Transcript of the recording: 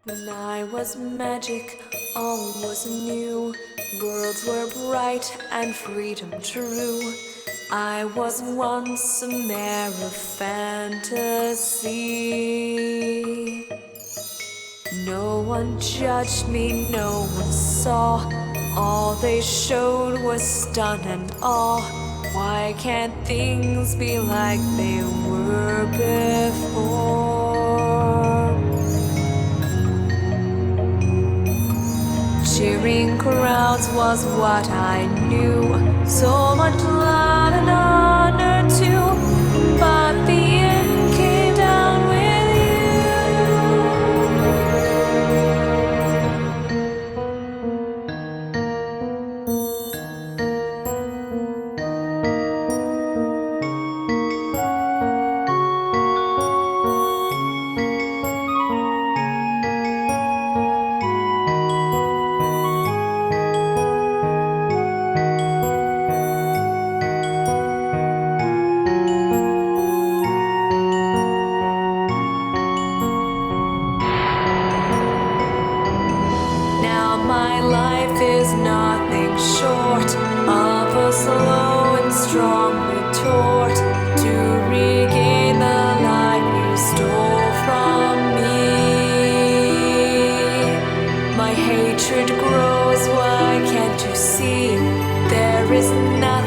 When I was magic, all was new. Worlds were bright and freedom true. I was once a mare of fantasy. No one judged me, no one saw. All they showed was stun and awe. Why can't things be like they were before? Cheering crowds was what I knew. So much love and honor too. But the end came down with my life is nothing short of a slow and strong retort to regain the life you stole from me. My hatred grows, why can't you see? There is nothing